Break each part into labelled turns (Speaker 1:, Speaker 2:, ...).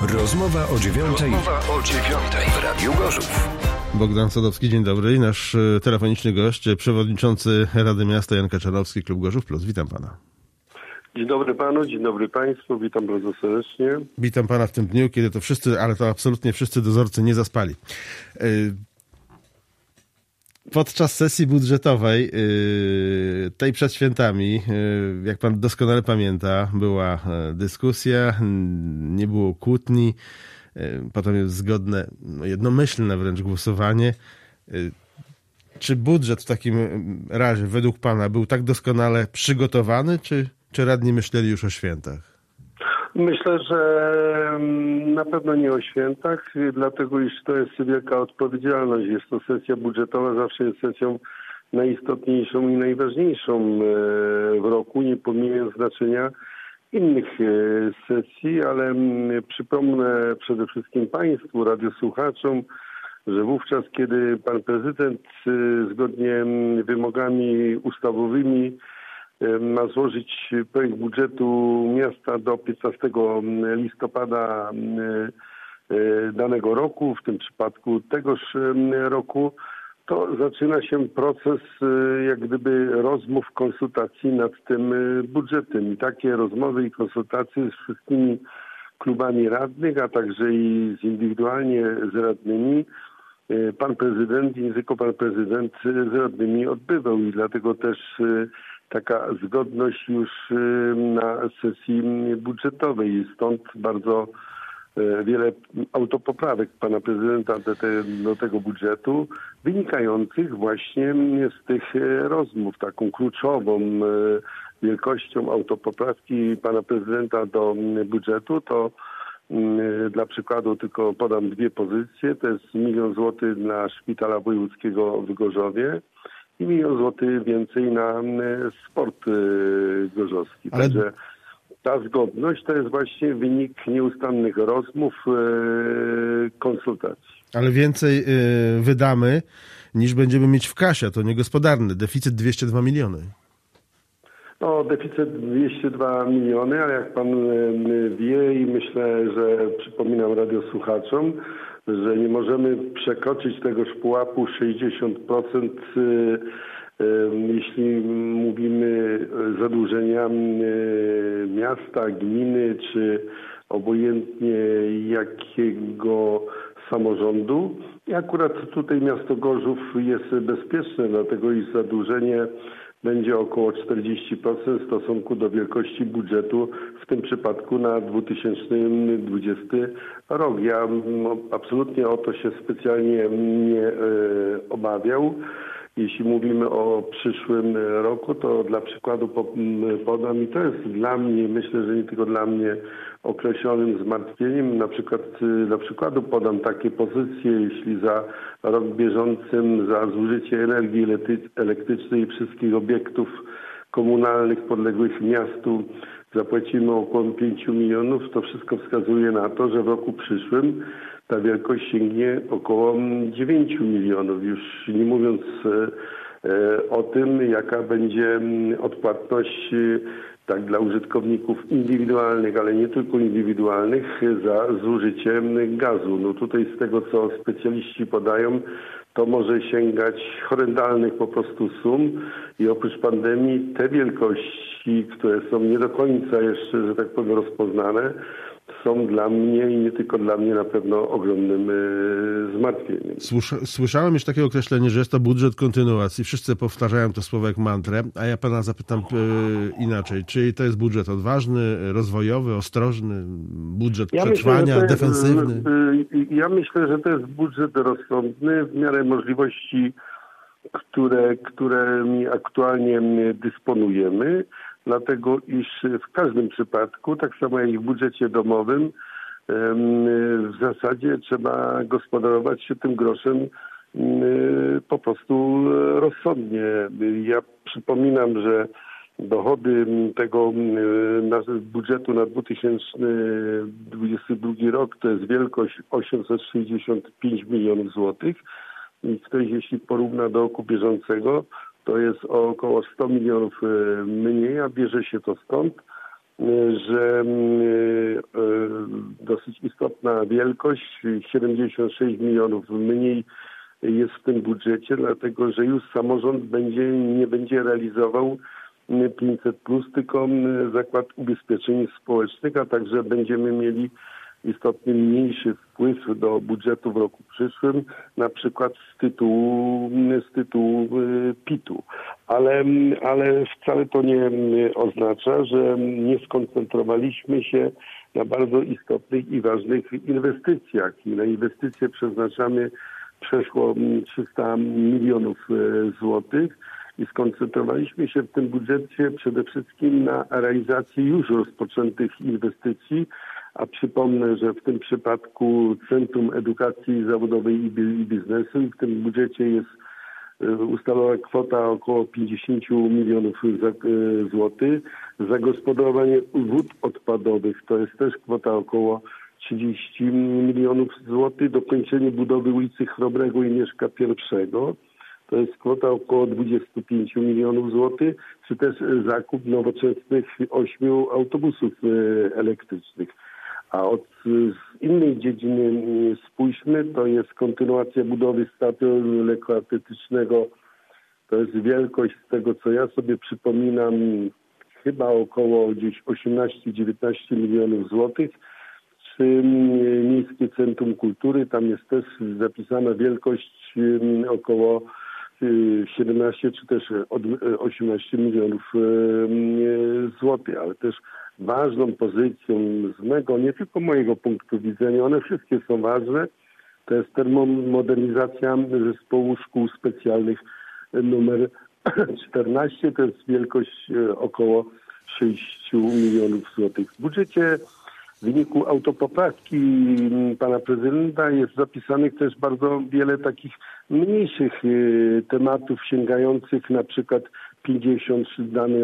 Speaker 1: Rozmowa o dziewiątej w Radiu Gorzów.
Speaker 2: Bogdan Sadowski, dzień dobry. I nasz telefoniczny gość, przewodniczący Rady Miasta Jan Kaczanowski, Klub Gorzów Plus. Witam pana.
Speaker 3: Dzień dobry panu, dzień dobry państwu, witam bardzo serdecznie.
Speaker 2: Witam pana w tym dniu, kiedy to wszyscy, ale to absolutnie wszyscy dozorcy nie zaspali. Podczas sesji budżetowej, tej przed świętami, jak pan doskonale pamięta, była dyskusja, nie było kłótni, potem jest zgodne, jednomyślne wręcz głosowanie. Czy budżet w takim razie według pana był tak doskonale przygotowany, czy radni myśleli już o świętach?
Speaker 3: Myślę, że na pewno nie o świętach, dlatego iż to jest wielka odpowiedzialność. Jest to sesja budżetowa, zawsze jest sesją najistotniejszą i najważniejszą w roku, nie pomijając znaczenia innych sesji, ale przypomnę przede wszystkim państwu, radiosłuchaczom, że wówczas, kiedy pan prezydent zgodnie z wymogami ustawowymi ma złożyć projekt budżetu miasta do 15 listopada danego roku, w tym przypadku tegoż roku, to zaczyna się proces jak gdyby rozmów, konsultacji nad tym budżetem. I takie rozmowy i konsultacje z wszystkimi klubami radnych, a także i indywidualnie z radnymi, pan prezydent i nie tylko pan prezydent z radnymi odbywał i dlatego też taka zgodność już na sesji budżetowej. Stąd bardzo wiele autopoprawek pana prezydenta do tego budżetu, wynikających właśnie z tych rozmów. Taką kluczową wielkością autopoprawki pana prezydenta do budżetu to dla przykładu tylko podam dwie pozycje. To jest 1 000 000 złotych dla Szpitala Wojewódzkiego w Gorzowie i 1 000 000 złotych więcej na sport gorzowski.
Speaker 2: Ale...
Speaker 3: Także ta zgodność to jest właśnie wynik nieustannych rozmów, konsultacji.
Speaker 2: Ale więcej wydamy niż będziemy mieć w kasie, to niegospodarny. Deficyt 202 miliony.
Speaker 3: No, deficyt 202 miliony, ale jak pan wie i myślę, że przypominam radiosłuchaczom, że nie możemy przekroczyć tegoż pułapu 60%, jeśli mówimy zadłużenia miasta, gminy, czy obojętnie jakiego samorządu. I akurat tutaj miasto Gorzów jest bezpieczne, dlatego iż zadłużenie będzie około 40% w stosunku do wielkości budżetu, w tym przypadku na 2020 rok. Ja absolutnie o to się specjalnie nie obawiał. Jeśli mówimy o przyszłym roku, to dla przykładu podam i to jest dla mnie, myślę, że nie tylko dla mnie, określonym zmartwieniem. Dla przykładu podam takie pozycje, jeśli za rok bieżącym za zużycie energii elektrycznej i wszystkich obiektów komunalnych podległych miastu zapłacimy około 5 milionów, to wszystko wskazuje na to, że w roku przyszłym ta wielkość sięgnie około 9 milionów. Już nie mówiąc o tym, jaka będzie odpłatność tak dla użytkowników indywidualnych, ale nie tylko indywidualnych, za zużycie gazu. No tutaj z tego, co specjaliści podają, to może sięgać horrendalnych po prostu sum i oprócz pandemii te wielkości, które są nie do końca jeszcze, że tak powiem, rozpoznane, są dla mnie i nie tylko dla mnie na pewno ogromnym zmartwieniem.
Speaker 2: Słyszałem już takie określenie, że jest to budżet kontynuacji. Wszyscy powtarzają to słowo jak mantrę, a ja pana zapytam inaczej. Czy to jest budżet odważny, rozwojowy, ostrożny, budżet przetrwania, defensywny?
Speaker 3: Ja myślę, że to jest budżet rozsądny w miarę możliwości, którymi aktualnie dysponujemy. Dlatego iż w każdym przypadku, tak samo jak i w budżecie domowym, w zasadzie trzeba gospodarować się tym groszem po prostu rozsądnie. Ja przypominam, że dochody tego budżetu na 2022 rok to jest wielkość 865 milionów złotych. I ktoś, jeśli porówna do roku bieżącego, to jest około 100 milionów mniej, a bierze się to stąd, że dosyć istotna wielkość, 76 milionów mniej jest w tym budżecie, dlatego że już samorząd nie będzie realizował 500+, tylko Zakład Ubezpieczeń Społecznych, a także będziemy mieli istotnie mniejszy wpływ do budżetu w roku przyszłym, na przykład z tytułu PIT-u. Ale wcale to nie oznacza, że nie skoncentrowaliśmy się na bardzo istotnych i ważnych inwestycjach. I na inwestycje przeznaczamy przeszło 300 milionów złotych i skoncentrowaliśmy się w tym budżecie przede wszystkim na realizacji już rozpoczętych inwestycji, a przypomnę, że w tym przypadku Centrum Edukacji Zawodowej i Biznesu i w tym budżecie jest ustalona kwota około 50 milionów złotych. Zagospodarowanie wód odpadowych to jest też kwota około 30 milionów złotych. Dokończenie budowy ulicy Chrobrego i Mieszka I to jest kwota około 25 milionów złotych, czy też zakup nowoczesnych 8 autobusów elektrycznych. A od innej dziedziny spójrzmy, to jest kontynuacja budowy stadionu lekkoatletycznego. To jest wielkość, z tego co ja sobie przypominam, chyba około gdzieś 18-19 milionów złotych. Czy Miejskie Centrum Kultury, tam jest też zapisana wielkość około 17 czy też 18 milionów złotych, ale też ważną pozycją z mego, nie tylko mojego punktu widzenia, one wszystkie są ważne, to jest termomodernizacja zespołu szkół specjalnych numer 14, to jest wielkość około 6 milionów złotych. W budżecie w wyniku autopoprawki pana prezydenta jest zapisanych też bardzo wiele takich mniejszych tematów sięgających na przykład 50, dane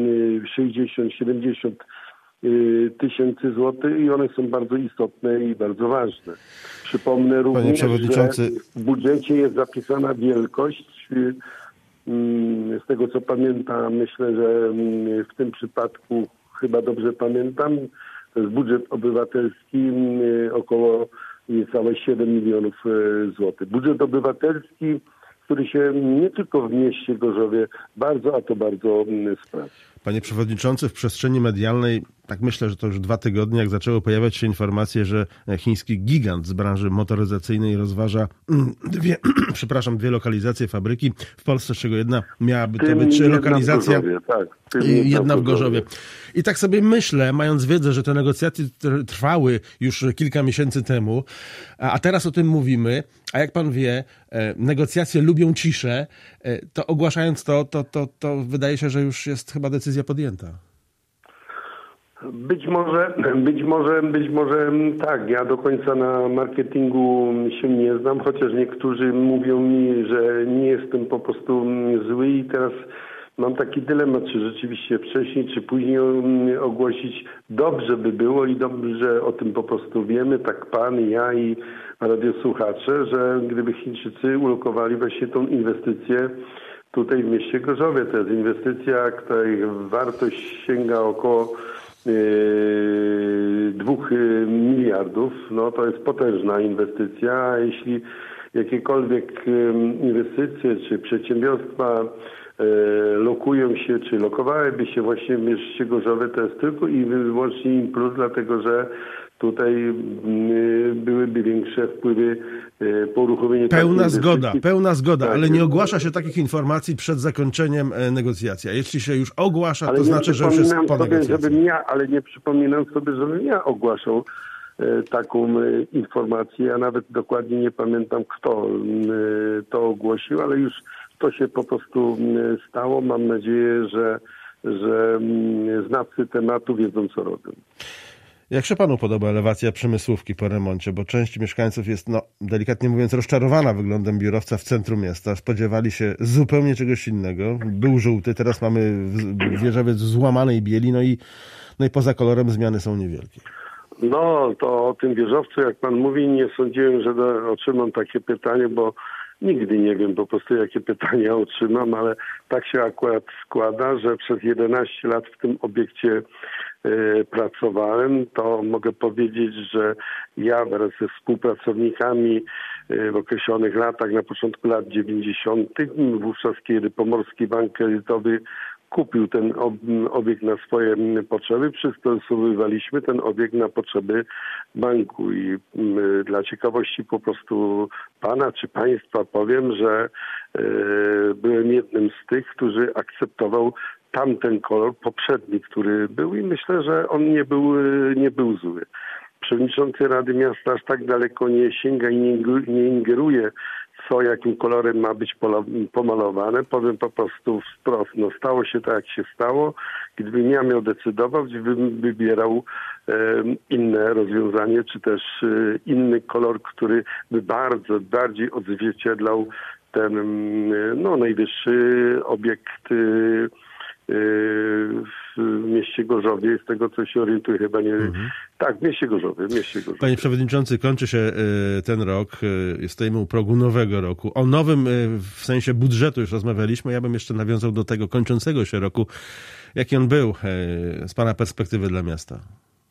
Speaker 3: 60, 70 tysięcy złotych i one są bardzo istotne i bardzo ważne. Przypomnę również, że w budżecie jest zapisana wielkość, z tego co pamiętam, myślę, że w tym przypadku chyba dobrze pamiętam, to jest budżet obywatelski około niecałe 7 milionów złotych. Budżet obywatelski, który się nie tylko w mieście Gorzowie bardzo, a to bardzo sprawdzi.
Speaker 2: Panie przewodniczący, w przestrzeni medialnej, tak myślę, że to już 2 tygodnie, jak zaczęły pojawiać się informacje, że chiński gigant z branży motoryzacyjnej rozważa dwie lokalizacje fabryki w Polsce, z czego jedna miałaby to być lokalizacja, jedna w Gorzowie. I tak sobie myślę, mając wiedzę, że te negocjacje trwały już kilka miesięcy temu, a teraz o tym mówimy, a jak pan wie, negocjacje lubią ciszę, to ogłaszając to wydaje się, że już jest chyba decyzja podjęta.
Speaker 3: Być może tak. Ja do końca na marketingu się nie znam, chociaż niektórzy mówią mi, że nie jestem po prostu zły i teraz mam taki dylemat, czy rzeczywiście wcześniej, czy później ogłosić. Dobrze by było i dobrze o tym po prostu wiemy, tak pan, ja i radiosłuchacze, że gdyby Chińczycy ulokowali właśnie tą inwestycję tutaj w mieście Gorzowie. To jest inwestycja, której wartość sięga około 2 miliardów. No to jest potężna inwestycja, a jeśli jakiekolwiek inwestycje czy przedsiębiorstwa lokują się, czy lokowałyby się właśnie w mieście Gorzowie, to jest tylko i wyłącznie im plus, dlatego że tutaj byłyby większe wpływy po uruchomieniu.
Speaker 2: Pełna zgoda, tak, ale nie ogłasza się takich informacji przed zakończeniem negocjacji. A jeśli się już ogłasza, to znaczy, że już jest po negocjacji.
Speaker 3: Ale nie przypominam sobie, żebym ja ogłaszał taką informację. Ja nawet dokładnie nie pamiętam, kto to ogłosił, ale już to się po prostu stało. Mam nadzieję, że znawcy tematu wiedzą, co robią.
Speaker 2: Jak się panu podoba elewacja Przemysłówki po remoncie? Bo część mieszkańców jest, delikatnie mówiąc, rozczarowana wyglądem biurowca w centrum miasta. Spodziewali się zupełnie czegoś innego. Był żółty, teraz mamy wieżowiec w złamanej bieli, no i poza kolorem zmiany są niewielkie.
Speaker 3: No, to o tym wieżowcu, jak pan mówi, nie sądziłem, że otrzymam takie pytanie, bo Nigdy nie wiem po prostu, jakie pytania otrzymam, ale tak się akurat składa, że przez 11 lat w tym obiekcie pracowałem. To mogę powiedzieć, że ja wraz ze współpracownikami w określonych latach, na początku lat 90., wówczas kiedy Pomorski Bank Kredytowy kupił ten obiekt na swoje potrzeby, przystosowywaliśmy ten obiekt na potrzeby banku i dla ciekawości po prostu pana czy państwa powiem, że byłem jednym z tych, który akceptował tamten kolor poprzedni, który był i myślę, że on nie był zły. Przewodniczący Rady Miasta aż tak daleko nie sięga i nie ingeruje, co jakim kolorem ma być pomalowane. Powiem po prostu wprost, stało się tak, jak się stało. Gdybym ja miał decydować, bym wybierał inne rozwiązanie, czy też inny kolor, który by bardziej odzwierciedlał ten najwyższy obiekt w mieście Gorzowie, z tego co się orientuję, chyba nie... Tak, w mieście Gorzowie.
Speaker 2: Panie przewodniczący, kończy się ten rok, stoimy u progu nowego roku. O nowym w sensie budżetu już rozmawialiśmy, ja bym jeszcze nawiązał do tego kończącego się roku. Jaki on był z pana perspektywy dla miasta?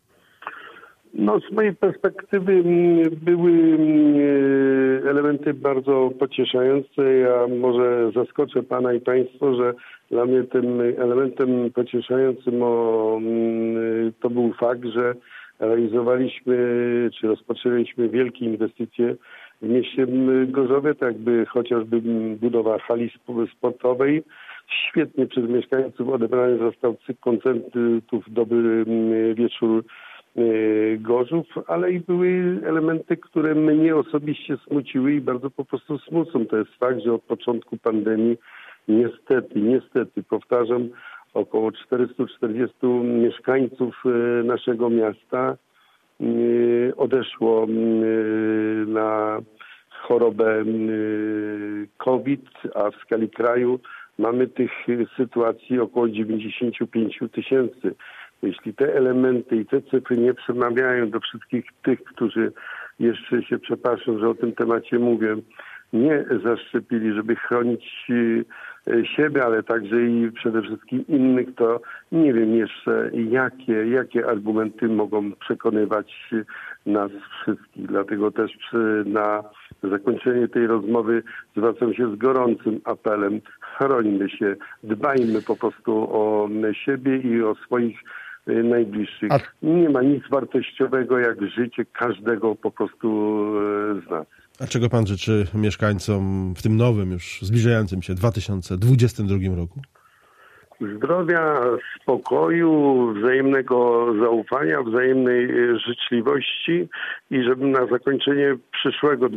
Speaker 3: Z mojej perspektywy były elementy bardzo pocieszające. Ja może zaskoczę pana i państwo, że dla mnie tym elementem pocieszającym to był fakt, że realizowaliśmy, czy rozpoczęliśmy wielkie inwestycje w mieście Gorzowie, tak jakby chociażby budowa hali sportowej. Świetnie przez mieszkańców odebrany został cykl koncertów Dobry Wieczór Gorzów, ale i były elementy, które mnie osobiście smuciły i bardzo po prostu smucą. To jest fakt, że od początku pandemii niestety, powtarzam, około 440 mieszkańców naszego miasta odeszło na chorobę COVID, a w skali kraju mamy tych sytuacji około 95 000. Jeśli te elementy i te cyfry nie przemawiają do wszystkich tych, którzy jeszcze się przepraszam, że o tym temacie mówię, nie zaszczepili, żeby chronić siebie, ale także i przede wszystkim innych, to nie wiem jeszcze jakie argumenty mogą przekonywać nas wszystkich. Dlatego też na zakończenie tej rozmowy zwracam się z gorącym apelem. Chrońmy się, dbajmy po prostu o siebie i o swoich najbliższych. Nie ma nic wartościowego jak życie każdego po prostu z nas.
Speaker 2: A czego pan życzy mieszkańcom w tym nowym, już zbliżającym się 2022 roku?
Speaker 3: Zdrowia, spokoju, wzajemnego zaufania, wzajemnej życzliwości i żeby na zakończenie przyszłego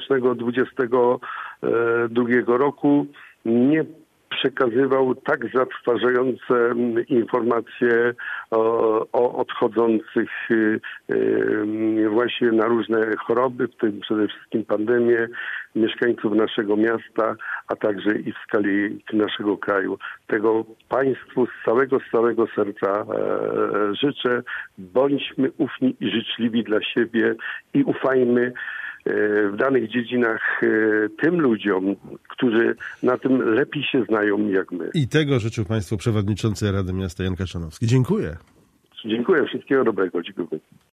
Speaker 3: 2022 roku nie przekazywał tak zatrważające informacje o odchodzących właśnie na różne choroby, w tym przede wszystkim pandemię, mieszkańców naszego miasta, a także i w skali naszego kraju. Tego państwu z całego serca życzę. Bądźmy ufni i życzliwi dla siebie i ufajmy w danych dziedzinach tym ludziom, którzy na tym lepiej się znają jak my.
Speaker 2: I tego życzył państwu przewodniczący Rady Miasta Jan Kaczanowski. Dziękuję.
Speaker 3: Dziękuję. Wszystkiego dobrego. Dziękuję.